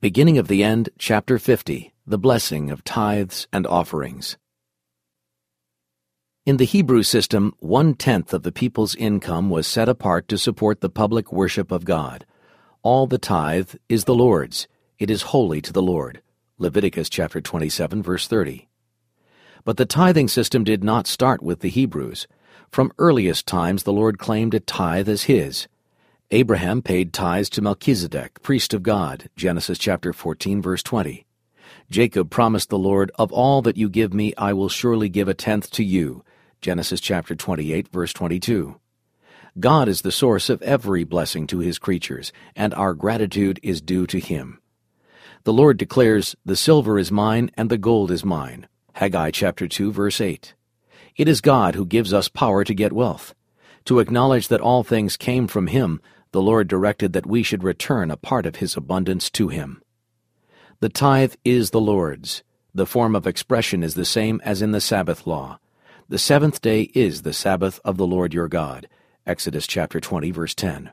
Beginning of the End, Chapter 50, The Blessing of Tithes and Offerings. In the Hebrew system, 1/10 of the people's income was set apart to support the public worship of God. All the tithe is the Lord's. It is holy to the Lord. Leviticus chapter 27, verse 30. But the tithing system did not start with the Hebrews. From earliest times the Lord claimed a tithe as his. Abraham paid tithes to Melchizedek, priest of God, Genesis chapter 14, verse 20. Jacob promised the Lord, "Of all that you give me, I will surely give 1/10 to you," Genesis chapter 28, verse 22. God is the source of every blessing to his creatures, and our gratitude is due to him. The Lord declares, "The silver is mine, and the gold is mine," Haggai chapter 2, verse 8. It is God who gives us power to get wealth. To acknowledge that all things came from him, the Lord directed that we should return a part of his abundance to him. The tithe is the Lord's. The form of expression is the same as in the Sabbath law. The seventh day is the Sabbath of the Lord your God, Exodus chapter 20, verse 10.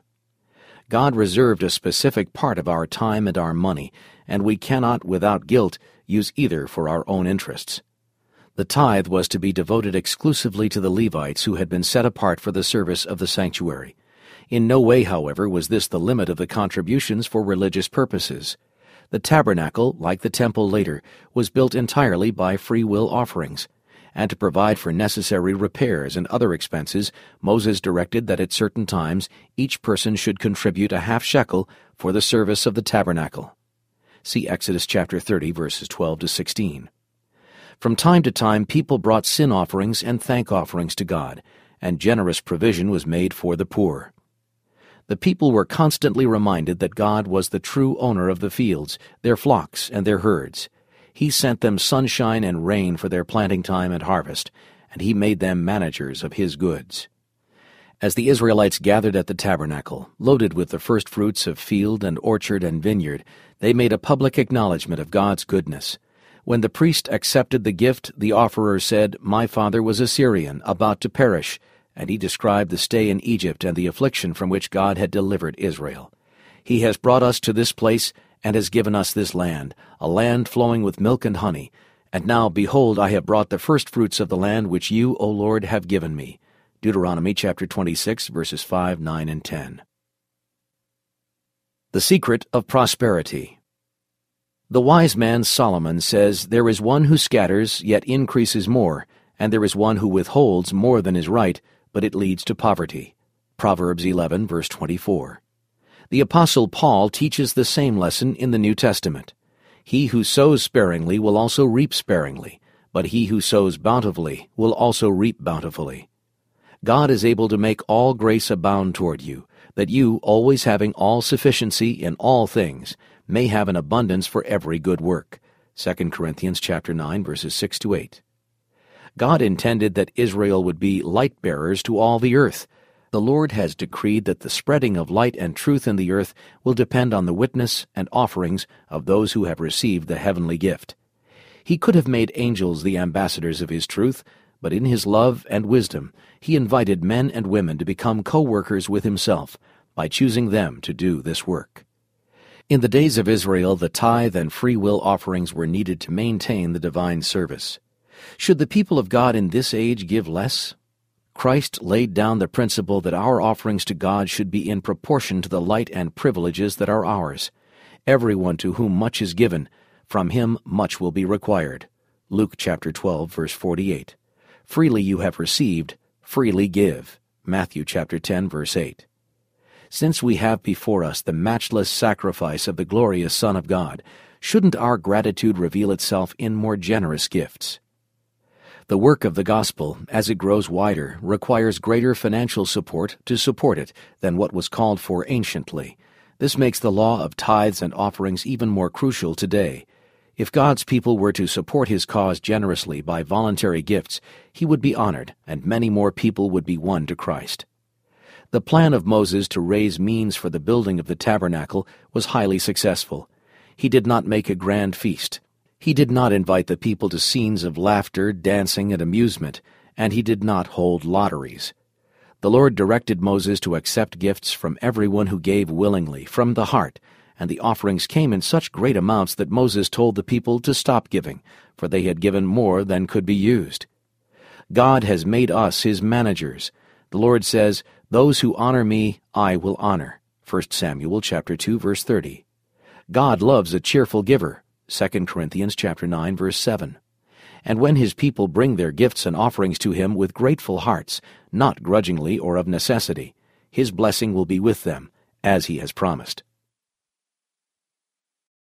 God reserved a specific part of our time and our money, and we cannot, without guilt, use either for our own interests. The tithe was to be devoted exclusively to the Levites who had been set apart for the service of the sanctuary. In no way, however, was this the limit of the contributions for religious purposes. The tabernacle, like the temple later, was built entirely by free will offerings. And to provide for necessary repairs and other expenses, Moses directed that at certain times each person should contribute a half shekel for the service of the tabernacle. See Exodus chapter 30, verses 12 to 16. From time to time, people brought sin offerings and thank offerings to God, and generous provision was made for the poor. The people were constantly reminded that God was the true owner of the fields, their flocks, and their herds. He sent them sunshine and rain for their planting time and harvest, and he made them managers of his goods. As the Israelites gathered at the tabernacle, loaded with the first fruits of field and orchard and vineyard, they made a public acknowledgment of God's goodness. When the priest accepted the gift, the offerer said, "My father was a Syrian, about to perish," and he described the stay in Egypt and the affliction from which God had delivered Israel. "He has brought us to this place and has given us this land, a land flowing with milk and honey. And now, behold, I have brought the first fruits of the land which you, O Lord, have given me." Deuteronomy chapter 26, verses 5, 9, and 10. The secret of prosperity. The wise man Solomon says, "There is one who scatters, yet increases more, and there is one who withholds more than is right, but it leads to poverty." Proverbs 11, verse 24. The Apostle Paul teaches the same lesson in the New Testament. "He who sows sparingly will also reap sparingly, but he who sows bountifully will also reap bountifully." God is able to make all grace abound toward you, that you, always having all sufficiency in all things, may have an abundance for every good work. 2 Corinthians chapter 9, verses 6 to 8. God intended that Israel would be light-bearers to all the earth. The Lord has decreed that the spreading of light and truth in the earth will depend on the witness and offerings of those who have received the heavenly gift. He could have made angels the ambassadors of his truth, but in his love and wisdom he invited men and women to become co-workers with himself by choosing them to do this work. In the days of Israel, the tithe and free will offerings were needed to maintain the divine service. Should the people of God in this age give less? Christ laid down the principle that our offerings to God should be in proportion to the light and privileges that are ours. Everyone to whom much is given, from him much will be required. Luke chapter 12, verse 48. Freely you have received, freely give. Matthew chapter 10, verse 8. Since we have before us the matchless sacrifice of the glorious Son of God, shouldn't our gratitude reveal itself in more generous gifts? The work of the gospel, as it grows wider, requires greater financial support to support it than what was called for anciently. This makes the law of tithes and offerings even more crucial today. If God's people were to support his cause generously by voluntary gifts, he would be honored, and many more people would be won to Christ. The plan of Moses to raise means for the building of the tabernacle was highly successful. He did not make a grand feast. He did not invite the people to scenes of laughter, dancing, and amusement, and he did not hold lotteries. The Lord directed Moses to accept gifts from everyone who gave willingly, from the heart, and the offerings came in such great amounts that Moses told the people to stop giving, for they had given more than could be used. God has made us His managers. The Lord says, "Those who honor me, I will honor." 1 Samuel chapter 2, verse 30. God loves a cheerful giver. 2 Corinthians chapter 9, verse 7. And when His people bring their gifts and offerings to Him with grateful hearts, not grudgingly or of necessity, His blessing will be with them, as He has promised.